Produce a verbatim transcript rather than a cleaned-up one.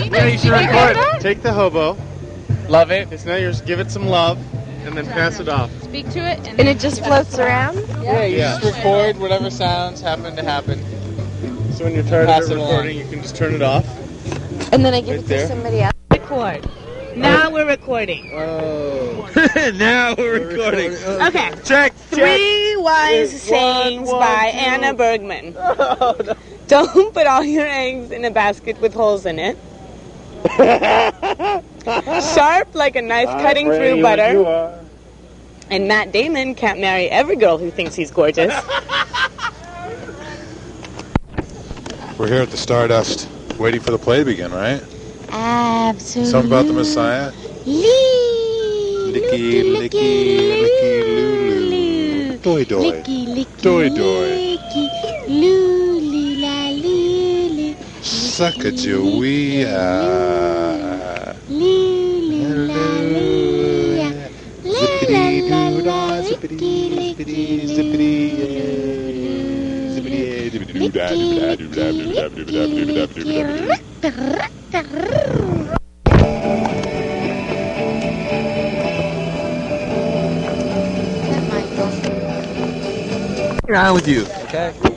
Yeah, you should record. Take the hobo. Love it. It's now yours. Give it some love, and then pass it off. Speak to it, and, And it just floats around? Yeah, you Yeah. just record whatever sounds happen to happen. So when you're tired Pass of it it recording, along. you can just turn it off. And then I give Right it to there. somebody else. Record. Now we're recording. Oh. Now we're recording. Okay. Check. Three wise One, sayings one, by two. Anna Bergman. Don't put all your eggs in a basket with holes in it. Sharp like a knife cutting through butter. And Matt Damon can't marry every girl who thinks he's gorgeous. We're here at the Stardust, waiting for the play to begin, right? Absolutely. Something about the Messiah? Licky, licky, licky, loo, Doy, doy. Licky, licky, Doy, doy. licky, loo, la, loo, Sacagawea. Zippity doo dah, zippity, zippity, zippity, zippity, zippity doo dah, doo dah, doo dah, doo dah, doo dah, doo dah, doo dah, doo dah. What's wrong with you? Okay.